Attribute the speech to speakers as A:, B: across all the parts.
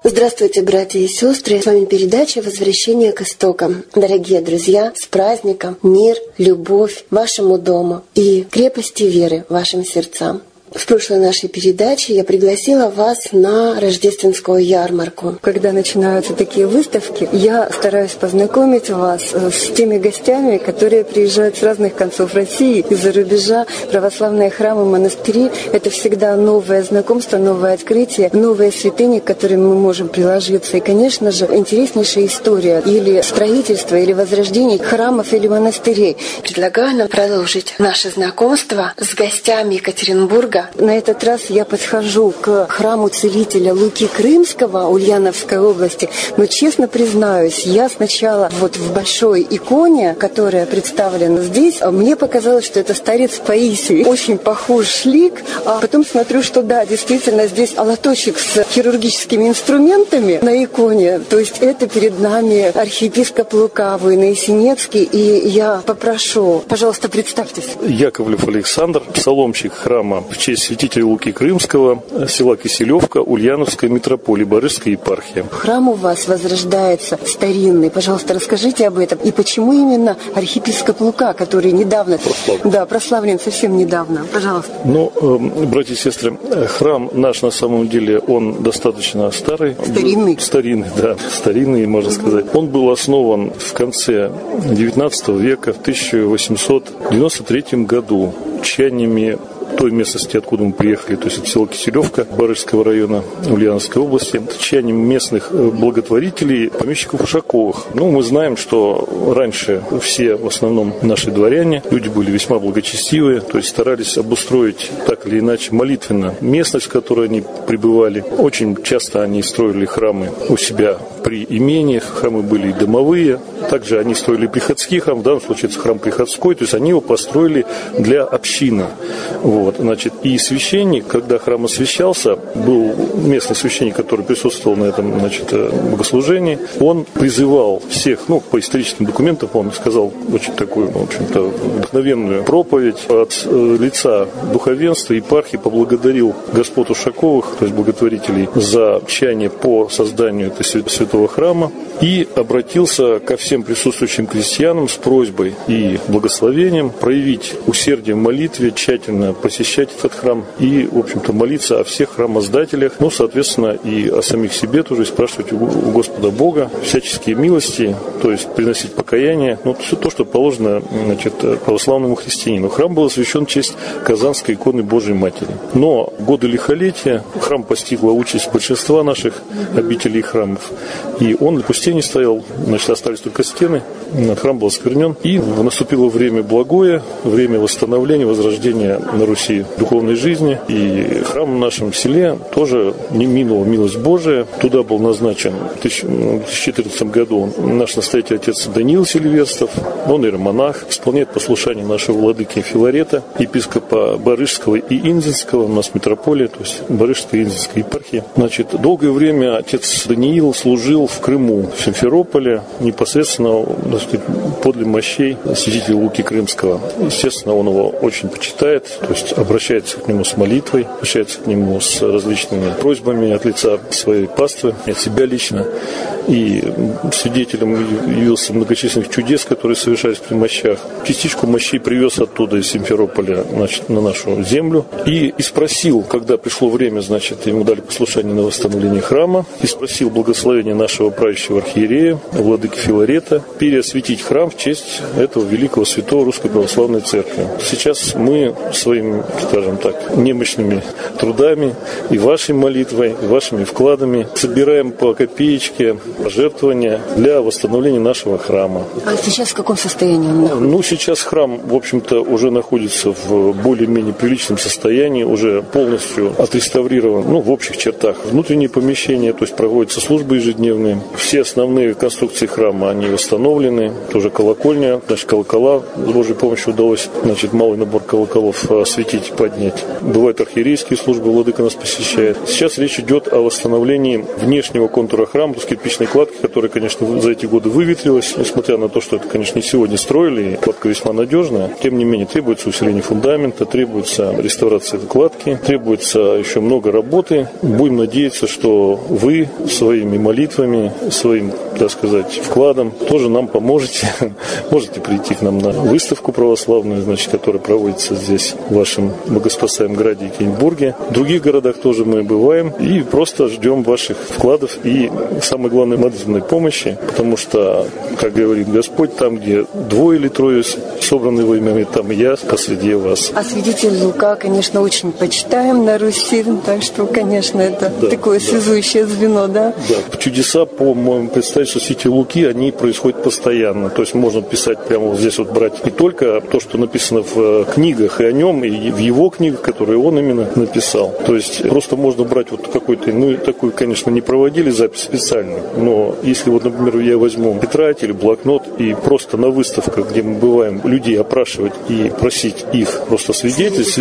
A: Здравствуйте, братья и сестры! С вами передача «Возвращение к истокам». Дорогие друзья, с праздником, мир, любовь вашему дому и крепости веры вашим сердцам. В прошлой нашей передаче я пригласила вас на рождественскую ярмарку. Когда начинаются такие выставки, я стараюсь познакомить вас с теми гостями, которые приезжают с разных концов России, из-за рубежа. Православные храмы, монастыри – это всегда новое знакомство, новое открытие, новые святыни, к которым мы можем приложиться. И, конечно же, интереснейшая история или строительство, или возрождение храмов или монастырей. Предлагаю нам продолжить наше знакомство с гостями Екатеринбурга. На этот раз я подхожу к храму целителя Луки Крымского Ульяновской области. Но, честно признаюсь, я сначала вот в большой иконе, которая представлена здесь, мне показалось, что это старец Паисий. Очень похож лик. А потом смотрю, что да, действительно, здесь лоточек с хирургическими инструментами на иконе. То есть это перед нами архиепископ Лука Воиносинецкий. И я попрошу, пожалуйста, представьтесь.
B: Яковлев Александр, псаломщик храма в честь святителя Луки Крымского, села Киселевка, Ульяновской митрополии, Барышской епархии.
A: Храм у вас возрождается старинный. Пожалуйста, расскажите об этом. И почему именно архиепископ Лука, который недавно... прославлен совсем недавно. Пожалуйста.
B: Братья и сестры, храм наш на самом деле, он достаточно старый. Старинный, можно сказать. Он был основан в конце XIX века, в 1893 году, чаяниями той местности, откуда мы приехали, то есть это село Киселевка Барышского района Ульяновской области, чаянием местных благотворителей, помещиков Ушаковых. Мы знаем, что раньше все, в основном наши дворяне, люди были весьма благочестивые, то есть старались обустроить так или иначе молитвенно местность, в которой они пребывали. Очень часто они строили храмы у себя при имениях, храмы были и домовые, также они строили приходский храм, в данном случае это храм приходской, то есть они его построили для общины. И священник, когда храм освящался, был местный священник, который присутствовал на этом, богослужении, он призывал всех, по историческим документам, он сказал очень такую, вдохновенную проповедь от лица духовенства, епархии, поблагодарил господ Ушаковых, то есть благотворителей, за чаяние по созданию этого святого храма и обратился ко всем присутствующим крестьянам с просьбой и благословением проявить усердие в молитве, тщательно посещать этот храм и, в общем-то, молиться о всех храмоздателях, соответственно, и о самих себе тоже, и спрашивать у Господа Бога всяческие милости, то есть приносить покаяние, все то, что положено, православному христианину. Храм был освящен в честь Казанской иконы Божией Матери. Но годы лихолетия храм постигла участь большинства наших обителей и храмов, и он в пустыне стоял, остались только стены, храм был осквернен, и наступило время благое, время восстановления, возрождения на Руси духовной жизни, и храм в нашем селе тоже не минула милость Божия. Туда был назначен в 2014 году наш настоятель отец Даниил Сильверстов, он иеромонах, исполняет послушание нашего владыки Филарета, епископа Барышского и Инзинского, у нас митрополия, то есть Барышской и Инзинской епархии. Долгое время отец Даниил служил в Крыму, в Симферополе, непосредственно подле мощей святителя Луки Крымского. Естественно, он его очень почитает, то есть обращается к нему с молитвой, обращается к нему с различными просьбами от лица своей паствы, от себя лично. И свидетелем явился многочисленных чудес, которые совершались при мощах. Частичку мощей привез оттуда из Симферополя на нашу землю и спросил, когда пришло время, ему дали послушание на восстановление храма, и спросил благословения нашего правящего архиерея, владыки Филарета, переосветить храм в честь этого великого святого Русской Православной Церкви. Сейчас мы своими, немощными трудами и вашей молитвой, и вашими вкладами собираем по копеечке пожертвования для восстановления нашего храма.
A: А сейчас в каком состоянии он находится?
B: Сейчас храм, в общем-то, уже находится в более-менее приличном состоянии, уже полностью отреставрирован, в общих чертах. Внутренние помещения, то есть проводятся службы ежедневные. Все основные конструкции храма, они восстановлены. Тоже колокольня, колокола с Божьей помощью удалось, малый набор колоколов осветить, поднять. Бывают архиерейские службы, владыка нас посещает. Сейчас речь идет о восстановлении внешнего контура храма, то есть кирпичных местной кладки, которая, конечно, за эти годы выветрилась, несмотря на то, что это, конечно, не сегодня строили, и кладка весьма надежная. Тем не менее, требуется усиление фундамента, требуется реставрация этой кладки, требуется еще много работы. Будем надеяться, что вы своими молитвами, своим, так сказать, вкладом тоже нам поможете. Можете прийти к нам на выставку православную, значит, которая проводится здесь, в вашем богоспасаемом граде Екатеринбурге. В других городах тоже мы бываем и просто ждем ваших вкладов и, самое главное, молитвенной помощи, потому что, как говорит Господь, там, где двое или трое собраны во имя, там я посреди вас.
A: А святитель Лука, конечно, очень почитаем на Руси, так что, конечно, это такое связующее звено, да?
B: Да. Чудеса, по моему представительству святителя Луки, они происходят постоянно. То есть можно писать прямо вот здесь вот брать не только то, что написано в книгах и о нем, и в его книгах, которые он именно написал. То есть просто можно брать вот какой-то, ну, такую, конечно, не проводили запись специальную, но если вот, например, я возьму тетрадь или блокнот и просто на выставках, где мы бываем, людей опрашивать и просить их просто свидетельств,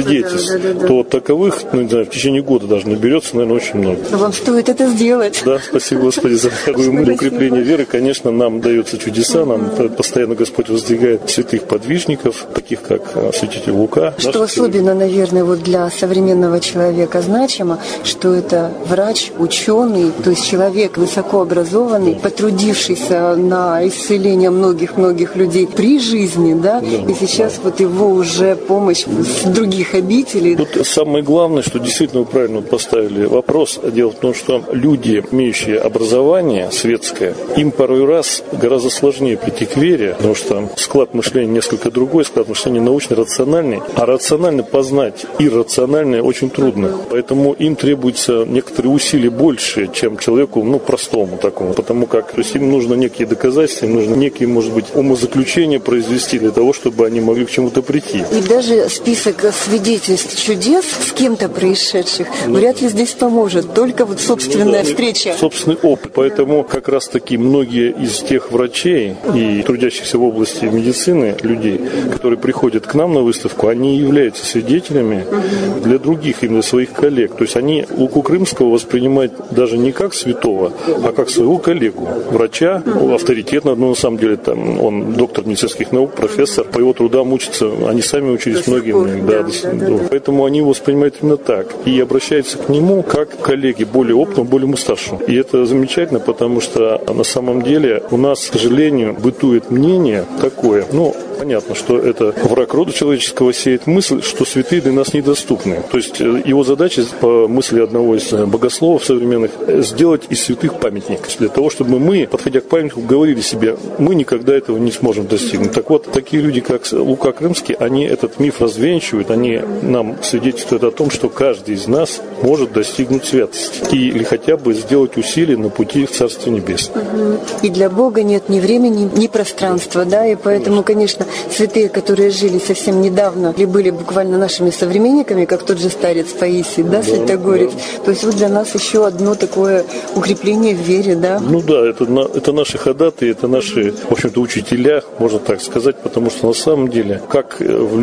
B: то таковых, ну, не знаю, в течение года даже наберется, наверное, очень много.
A: Но вам стоит это сделать.
B: Да, спасибо, Господи, за такую укрепление веры. Конечно, нам даются чудеса, нам постоянно Господь воздвигает святых подвижников, таких как святитель Лука.
A: Что особенно, наверное, вот для современного человека значимо, что это врач, ученый, то есть человек высокообразованный, потрудившийся на исцеление многих-многих людей при жизни, да, и сейчас вот его уже помощь с других обителей.
B: Тут самое главное, что действительно вы правильно поставили вопрос. Дело в том, что люди, имеющие образование светское, им порой раз гораздо сложнее прийти к вере, потому что склад мышления несколько другой, склад мышления научно-рациональный, а рационально познать иррациональное очень трудно. Поэтому им требуется некоторые усилия больше, чем человеку, ну, простому такому, потому как, то есть им нужно некие доказательства, им нужно некие, может быть, умозаключения произвести для того, чтобы они могли к чему-то прийти.
A: И даже список свидетельств чудес с кем-то происшедших вряд ли здесь поможет, только вот собственная встреча.
B: Собственный опыт. Поэтому как раз-таки многие из тех врачей и трудящихся в области медицины людей, которые приходят к нам на выставку, они являются свидетелями для других, именно своих коллег. То есть они Луку Крымского воспринимают даже не как святого, а как своего коллегу, врача, авторитетно, но на самом деле там он доктор медицинских наук, профессор, по его трудам учатся, они сами учились многим. Да. Поэтому они его воспринимают именно так и обращаются к нему как к коллеге, более опытному, более мустаршему. И это замечательно, потому что на самом деле у нас, к сожалению, бытует мнение такое, ну, понятно, что это враг рода человеческого сеет мысль, что святые для нас недоступны. То есть его задача, по мысли одного из богословов современных, сделать из святых памятник. Для того, чтобы мы, подходя к памятнику, говорили себе, мы никогда этого не сможем достигнуть. Так вот, такие люди, как Лука Крымский, они этот миф развенчивают, они нам свидетельствуют о том, что каждый из нас может достигнуть святости. Или хотя бы сделать усилия на пути в Царствие Небесное.
A: И для Бога нет ни времени, ни пространства, да, и поэтому, конечно, святые, которые жили совсем недавно, или были буквально нашими современниками, как тот же старец Паисий, да, Святогорец, то есть вот для нас еще одно такое укрепление в вере, да?
B: Ну да, это наши ходатаи, это наши, в общем-то, учителя, можно так сказать, потому что на самом деле, как в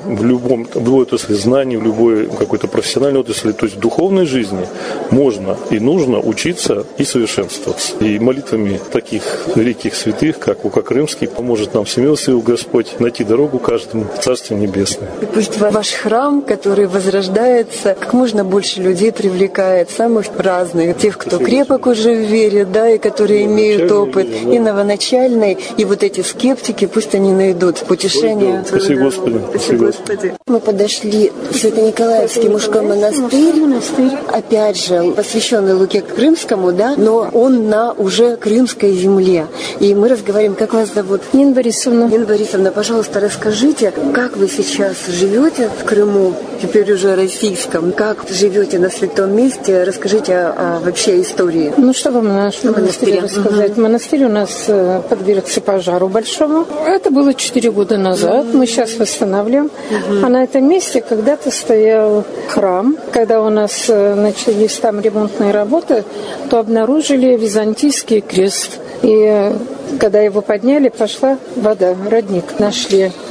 B: любой отрасли знаний, в любой какой-то профессиональной отрасли, то есть в духовной жизни можно и нужно учиться и совершенствоваться. И молитвами таких великих святых, как Лука Крымский, поможет нам всемилостивый Господь найти дорогу каждому в Царствие Небесное.
A: И пусть ваш храм, который возрождается, как можно больше людей привлекает, самых разных, тех, кто крепок уже в вере, да, и которые имеют опыт, и новоначальный, и вот эти скептики, пусть они найдут утешение.
B: Спасибо, Господи.
A: Спасибо, Господи. Мы подошли в Свято-Николаевский мужской монастырь, опять же, посвященный Луке Крымскому, да, но он на уже крымской земле. И мы разговариваем, как вас зовут?
C: Нина Борисовна.
A: Нина Борисовна, пожалуйста, расскажите, как вы сейчас живете в Крыму, теперь уже российском, как живете на святом месте, расскажите о вообще истории.
C: Ну, что вам о нашем монастыре рассказать? Монастырь у нас подвергся пожару большому. Это было 4 года назад, мы сейчас восстанавливаем. А на этом месте когда-то стоял храм. Когда у нас начались там ремонтные работы, то обнаружили византийский крест. И когда его подняли, пошла вода, родник нашли.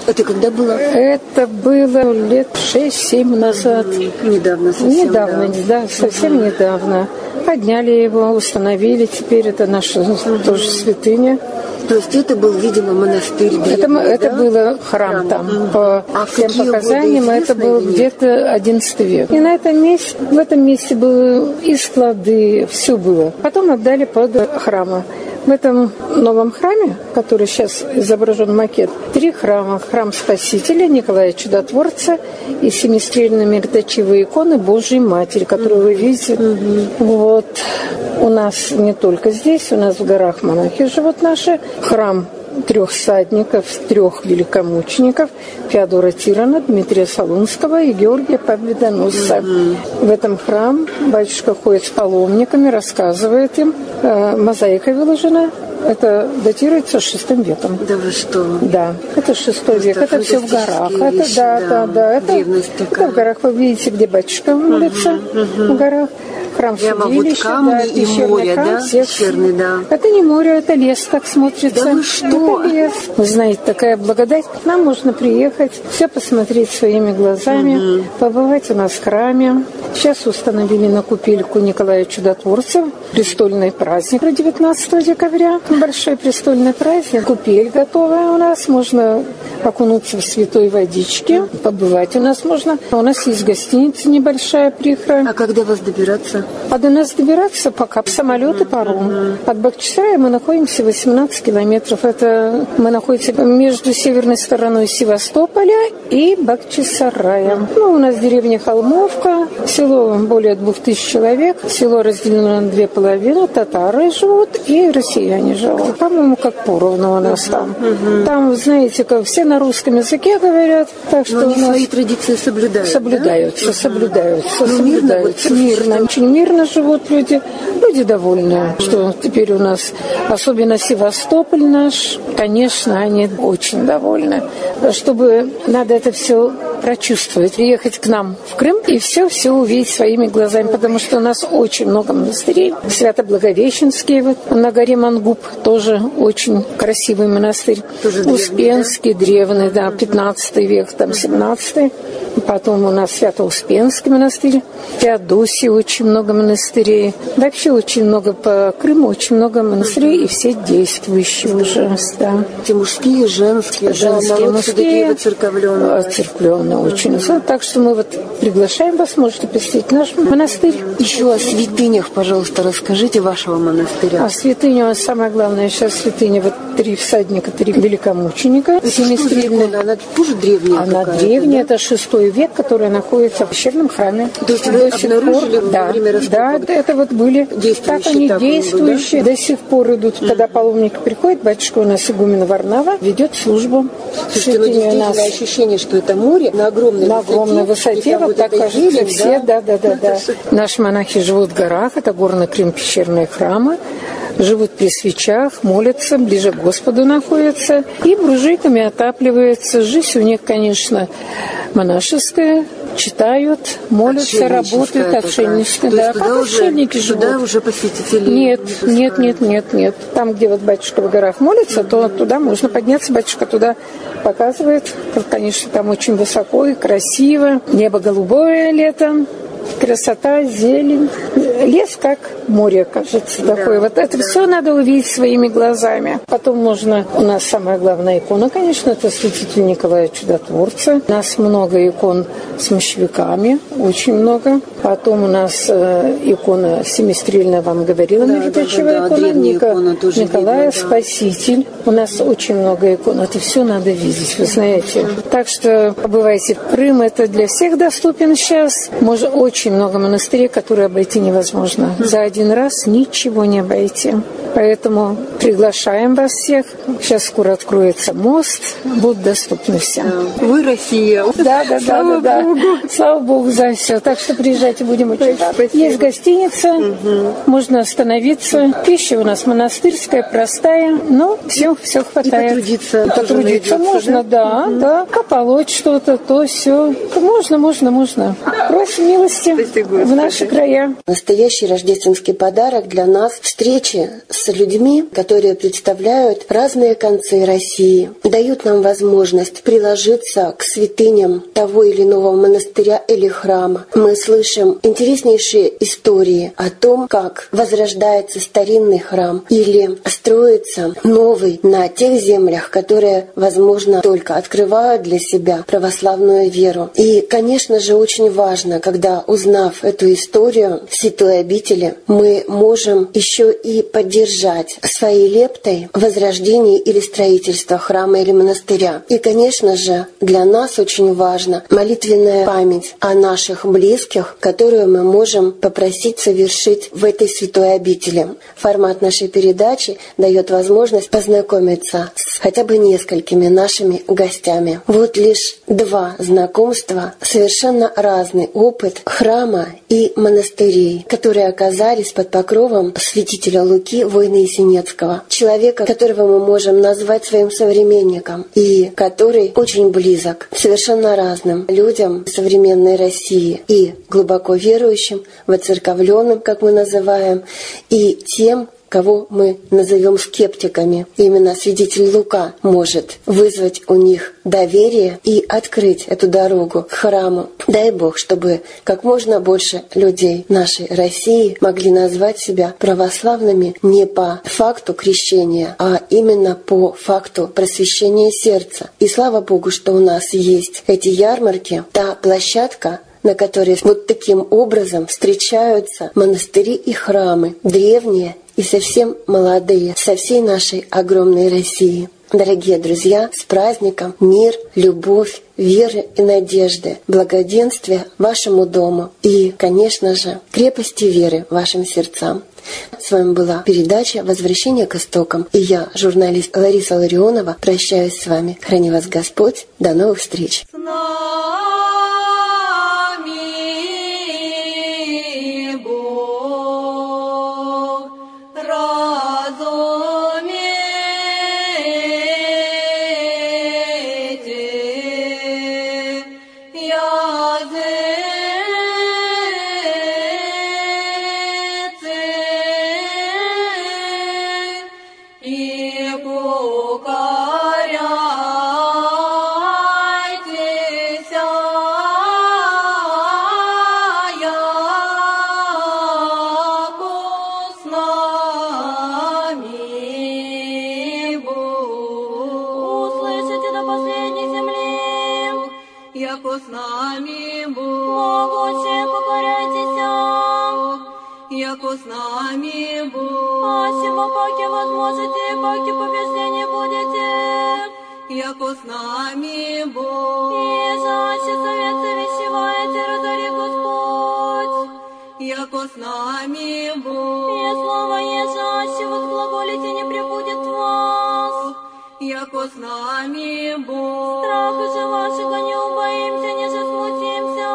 A: Это когда было?
C: Это было лет 6-7 назад.
A: Недавно совсем.
C: Недавно, да, совсем недавно. Подняли его, установили. Теперь это наша тоже святыня.
A: То есть это был, видимо, монастырь древний,
C: это было храм там. По всем показаниям, это был где-то 11 век. И в этом месте было и склады, все было. Потом отдали под храмы. В этом новом храме, который сейчас изображен макет, 3 храма. Храм Спасителя, Николая Чудотворца и семистрельные мироточивые иконы Божьей Матери, которую вы видите. Вот. У нас не только здесь, у нас в горах монахи живут наши. Храм 3 всадников, 3 великомучеников, Феодора Тирана, Дмитрия Солунского и Георгия Победоносца. В этом храм батюшка ходит с паломниками, рассказывает им. Мозаика выложена. Это датируется 6 веком.
A: Да вы что?
C: Да, это 6 век. Это все в горах.
A: Вещи,
C: Это в горах. Вы видите, где батюшка молится в горах. Храм судилища,
A: вот и море,
C: храм,
A: да? Пещерный, да.
C: Это не море, это лес, так смотрится.
A: Да вы что?
C: Это лес. Вы знаете, такая благодать. К нам можно приехать, все посмотреть своими глазами, побывать у нас в храме. Сейчас установили на купельку Николая Чудотворца престольный праздник 19 декабря. Большой престольный праздник. Купель готовая у нас. Можно окунуться в святой водичке. Побывать у нас можно. У нас есть гостиница небольшая при храме.
A: А когда вас добираться?
C: А до нас добираться пока самолет и паром. От Бахчисарая мы находимся 18 километров. Это мы находимся между северной стороной Севастополя и Бахчисараем. У нас деревня Холмовка, село более 2000 человек. Село разделено на 2 половины. Татары живут и россияне живут. По-моему, как поровну у нас там. Там, знаете, как все на русском языке говорят. Так что
A: они свои традиции соблюдают.
C: Соблюдаются. Мирно. Очень мирно живут люди. Люди довольны, что теперь у нас, особенно Севастополь наш, конечно, они очень довольны. Чтобы надо это все прочувствовать, приехать к нам в Крым и все увидеть своими глазами, потому что у нас очень много монастырей. Свято-Благовещенский вот, на горе Мангуб тоже очень красивый монастырь. Успенский, древний, да, 15 век, там 17. Потом у нас Свято-Успенский монастырь, в Феодосии очень много монастырей. Вообще очень много по Крыму, очень много монастырей, и все действующие уже. Да.
A: Эти мужские, женские,
C: мужские,
A: церковленные
C: очень. Так что мы вот приглашаем вас, можете посетить наш монастырь.
A: Еще о святынях, пожалуйста, расскажите вашего монастыря.
C: А святыня, самое главное, сейчас святыня, вот 3 всадника, 3 великомученика.
A: Она тоже древняя?
C: Она древняя, да? Это 6 век, которая находится в пещерном храме.
A: То есть вы обнаружили во время раскопок?
C: Да, это вот были так они действующие, до сих пор идут. Когда паломники приходят, батюшка у нас игумен Варнава ведет службу.
A: Слушайте, действительно ощущение, что это море на огромной высоте.
C: Вот так кажется, все, да. Наши монахи живут в горах, это горно-крем-пещерные храмы. Живут при свечах, молятся, ближе к Господу находятся. И буржуйками отапливаются. Жизнь у них, конечно, монашеская. Читают, молятся, работают, отшельническая. Да, как отшельники живут.
A: Туда уже посетители?
C: Нет. Там, где вот батюшка в горах молится, то туда можно подняться. Батюшка туда показывает. Конечно, там очень высоко и красиво. Небо голубое летом. Красота, зелень. Лес как море, кажется, такой. Вот это все надо увидеть своими глазами. Потом можно... У нас самая главная икона, конечно, это святитель Николая Чудотворца. У нас много икон с мощевиками, очень много. Потом у нас икона семистрельная, вам говорила, мироточивая икона. Николая Спаситель. У нас очень много икон. Это все надо видеть, вы знаете. Так что побывайте в Крым. Это для всех доступен сейчас. Может, очень много монастырей, которые обойти невозможно. За один раз ничего не обойти. Поэтому приглашаем вас всех. Сейчас скоро откроется мост. Будут доступны все.
A: Вы Россия.
C: Да. Слава Богу за все. Так что приезжайте, будем очень рады. Есть гостиница, можно остановиться. Пища у нас монастырская, простая, но все хватает.
A: И
C: потрудиться можно, да. Пополоть что-то, то все. Можно. Просим милости в наши края.
A: Настоящий рождественский подарок для нас — встречи с людьми, которые представляют разные концы России, дают нам возможность приложиться к святыням того или иного монастыря или храма. Мы слышим интереснейшие истории о том, как возрождается старинный храм или строится новый на тех землях, которые, возможно, только открывают для себя православную веру. И, конечно же, очень важно, когда, узнав эту историю святой обители, мы можем еще и поддержать своей лептой возрождение или строительство храма или монастыря. И, конечно же, для нас очень важна молитвенная память о наших близких, которую мы можем попросить совершить в этой святой обители. Формат нашей передачи дает возможность познакомиться с хотя бы несколькими нашими гостями. Вот лишь 2 знакомства, совершенно разный опыт храма и монастырей, которые оказались под покровом святителя Луки Войны Есенецкого, человека, которого мы можем назвать своим современником и который очень близок совершенно разным людям современной России, и глубоко верующим, воцерковленным, как мы называем, и тем, кого мы назовем скептиками. Именно святитель Лука может вызвать у них доверие и открыть эту дорогу к храму. Дай Бог, чтобы как можно больше людей нашей России могли назвать себя православными не по факту крещения, а именно по факту просвещения сердца. И слава Богу, что у нас есть эти ярмарки, та площадка, на которой вот таким образом встречаются монастыри и храмы, древние и совсем молодые, со всей нашей огромной России. Дорогие друзья, с праздником! Мир, любовь, веры и надежды, благоденствия вашему дому и, конечно же, крепости веры вашим сердцам. С вами была передача «Возвращение к истокам». И я, журналист Лариса Ларионова, прощаюсь с вами. Храни вас Господь. До новых встреч!
D: Яко с нами Бог, и заще совета вещеваете, разори Господь. Яко с нами Бог, и слово ежаще возглаголите не прибудет вас. Яко с нами Бог, страха же вашего не убоимся, не же смутимся.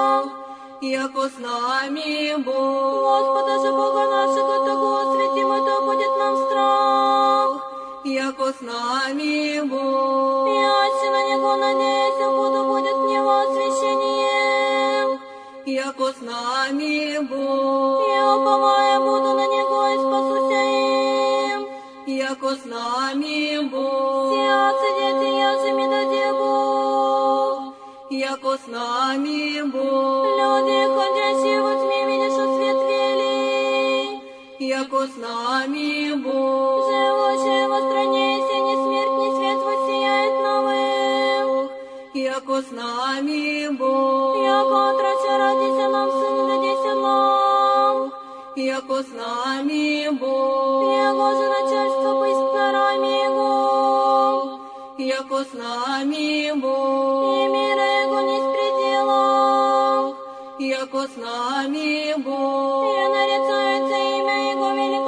D: Яко с нами Бог, Господа же Бога нашего, того осветим, и то будет нам страх. Яко с нами Бог, яще на Него надейся, буду будет мне во освящение. Яко с нами Бог, и уповая буду на Него и спасуся им. Яко с нами Бог, сиятся дети, яже ми даде Бог. Яко с нами Бог, люди, ходящие во тьме, видишь, свет вели. Яко с нами Бог, живущие во стране, ни смерть, ни свет воссияет новых. Яко с нами Бог, яко отрача родися нам, сын дадися нам. Яко с нами Бог, его же начальство быть старами Его. Яко с нами Бог, и мира Его не с пределов. Яко с нами Бог, и нарицается имя Его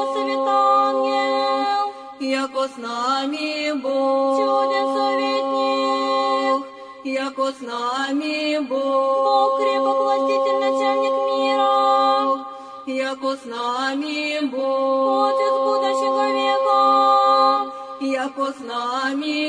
D: великосовет ангел. Яко с нами Бог, чуден советник. Яко с нами Бог, Бог крепок, властитель, начальник мира. Яко с нами Бог, Отец будущего века. Яко с нами